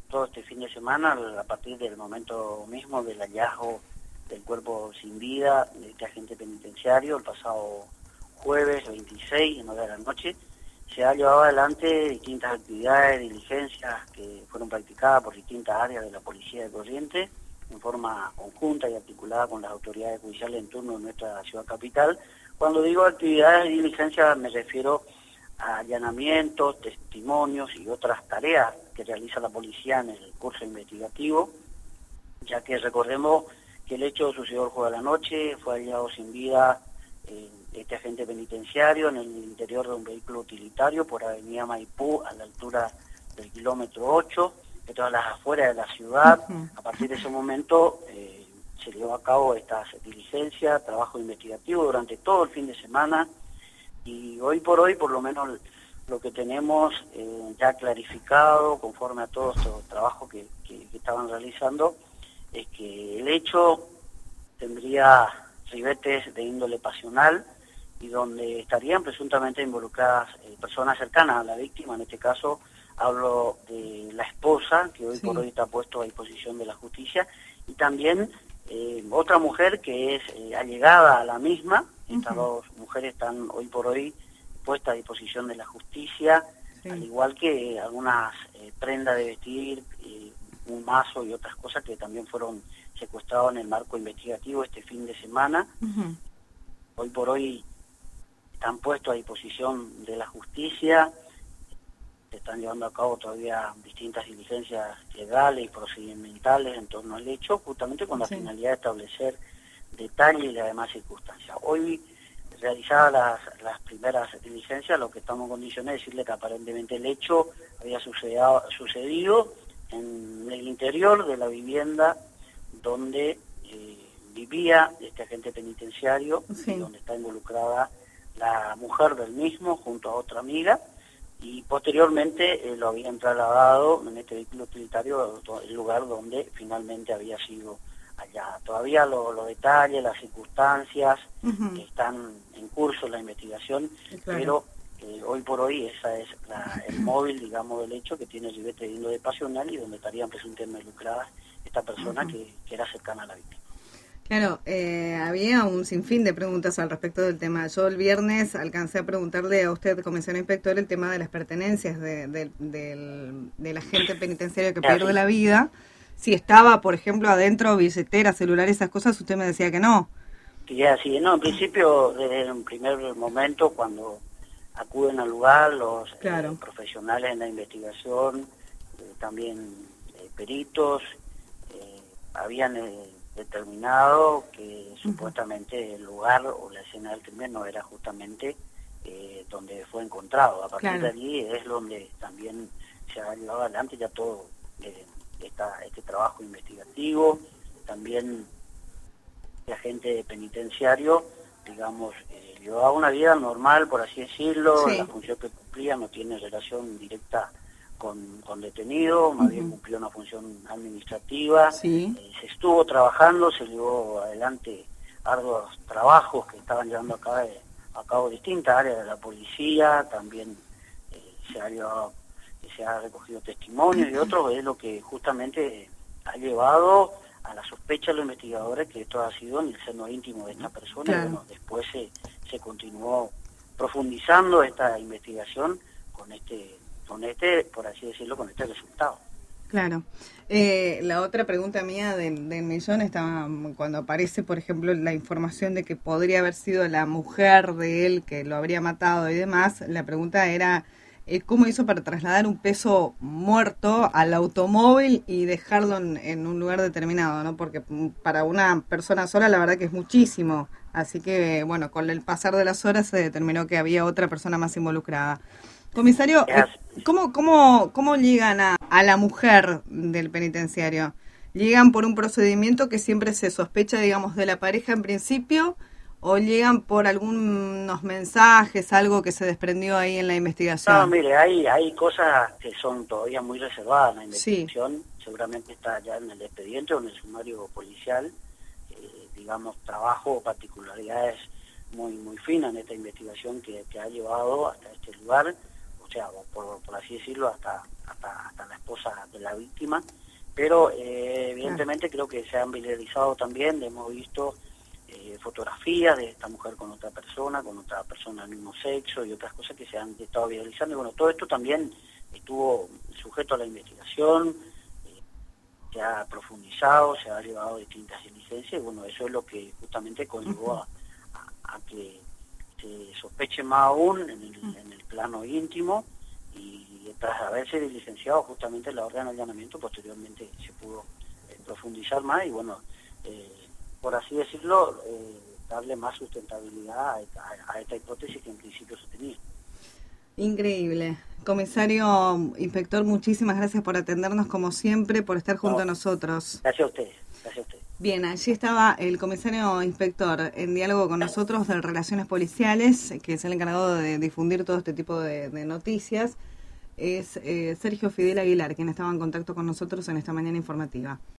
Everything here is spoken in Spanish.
todo este fin de semana, a partir del momento mismo del hallazgo del cuerpo sin vida de este agente penitenciario, el pasado jueves 26, en hora de la noche, se ha llevado adelante distintas actividades, diligencias que fueron practicadas por distintas áreas de la Policía de Corrientes, en forma conjunta y articulada con las autoridades judiciales en turno de nuestra ciudad capital. Cuando digo actividades y diligencias me refiero a allanamientos, testimonios y otras tareas que realiza la policía en el curso investigativo, ya que recordemos que el hecho sucedió el jueves de la noche, fue hallado sin vida este agente penitenciario en el interior de un vehículo utilitario por Avenida Maipú, a la altura del kilómetro 8, de todas las afueras de la ciudad. A partir de ese momento se llevó a cabo estas diligencias, trabajo investigativo durante todo el fin de semana, y hoy por hoy, por lo menos lo que tenemos ya clarificado, conforme a todos estos trabajos que estaban realizando, es que el hecho tendría ribetes de índole pasional y donde estarían presuntamente involucradas personas cercanas a la víctima. En este caso hablo de la esposa, que hoy por hoy está puesto a disposición de la justicia, y también otra mujer que es allegada a la misma. Estas dos mujeres están hoy por hoy puestas a disposición de la justicia, al igual que algunas prendas de vestir, un mazo y otras cosas que también fueron secuestrados en el marco investigativo este fin de semana. Hoy por hoy están puestos a disposición de la justicia, se están llevando a cabo todavía distintas diligencias legales y procedimentales en torno al hecho, justamente con la finalidad de establecer detalles y las demás circunstancias. Hoy, realizadas las primeras diligencias, lo que estamos en condiciones de decirle que aparentemente el hecho había sucedido en el interior de la vivienda donde vivía este agente penitenciario, y donde está involucrada la mujer del mismo junto a otra amiga, y posteriormente lo habían trasladado en este vehículo utilitario al lugar donde finalmente había sido hallada. Todavía los detalles, las circunstancias que están en curso la investigación, pero hoy por hoy esa es el móvil, digamos, del hecho, que tiene ribete de índole pasional y donde estarían presuntamente involucradas esta persona que era cercana a la víctima. Claro, había un sinfín de preguntas al respecto del tema. Yo el viernes alcancé a preguntarle a usted, comisario inspector, el tema de las pertenencias del agente penitenciario que pierde la vida. Si estaba, por ejemplo, adentro billetera, celular, esas cosas, usted me decía que no. Sí, así, no, en principio, desde un primer momento, cuando acuden al lugar los profesionales en la investigación, también peritos, habían determinado que supuestamente el lugar o la escena del crimen no era justamente donde fue encontrado. A partir de allí es donde también se ha llevado adelante ya todo este trabajo investigativo. También el agente penitenciario, digamos, llevaba una vida normal, por así decirlo. La función que cumplía no tiene relación directa con detenido, más bien cumplió una función administrativa. Se estuvo trabajando, se llevó adelante arduos trabajos que estaban llevando a cabo distintas áreas de la policía. También se ha recogido testimonios y otros, es lo que justamente ha llevado a la sospecha de los investigadores que esto ha sido en el seno íntimo de esta persona. Y bueno, después se continuó profundizando esta investigación con este, por así decirlo, con este resultado. Claro. La otra pregunta mía del millón estaba cuando aparece, por ejemplo, la información de que podría haber sido la mujer de él que lo habría matado y demás. La pregunta era ¿cómo hizo para trasladar un peso muerto al automóvil y dejarlo en un lugar determinado, ¿no? Porque para una persona sola la verdad que es muchísimo. Así que, bueno, con el pasar de las horas se determinó que había otra persona más involucrada. Comisario, ¿cómo llegan a la mujer del penitenciario? ¿Llegan por un procedimiento que siempre se sospecha, digamos, de la pareja en principio? ¿O llegan por algunos mensajes, algo que se desprendió ahí en la investigación? No, mire, hay cosas que son todavía muy reservadas en la investigación. Seguramente está ya en el expediente o en el sumario policial, digamos, trabajo o particularidades muy finas en esta investigación que ha llevado hasta este lugar. o sea, por así decirlo, hasta la esposa de la víctima, pero evidentemente creo que se han viralizado también, hemos visto fotografías de esta mujer con otra persona del mismo sexo y otras cosas que se han estado viralizando, y bueno, todo esto también estuvo sujeto a la investigación, se ha profundizado, se ha llevado distintas diligencias, y bueno, eso es lo que justamente conllevó a que se sospeche más aún en el plano íntimo, y tras haberse diligenciado justamente la orden de allanamiento, posteriormente se pudo profundizar más y bueno, por así decirlo, darle más sustentabilidad a esta hipótesis que en principio se tenía. Increíble. Comisario, inspector, muchísimas gracias por atendernos como siempre, por estar junto a nosotros. Gracias a ustedes, gracias a ustedes. Bien, allí estaba el comisario inspector en diálogo con nosotros de Relaciones Policiales, que es el encargado de difundir todo este tipo de noticias. Es Sergio Fidel Aguilar, quien estaba en contacto con nosotros en esta mañana informativa.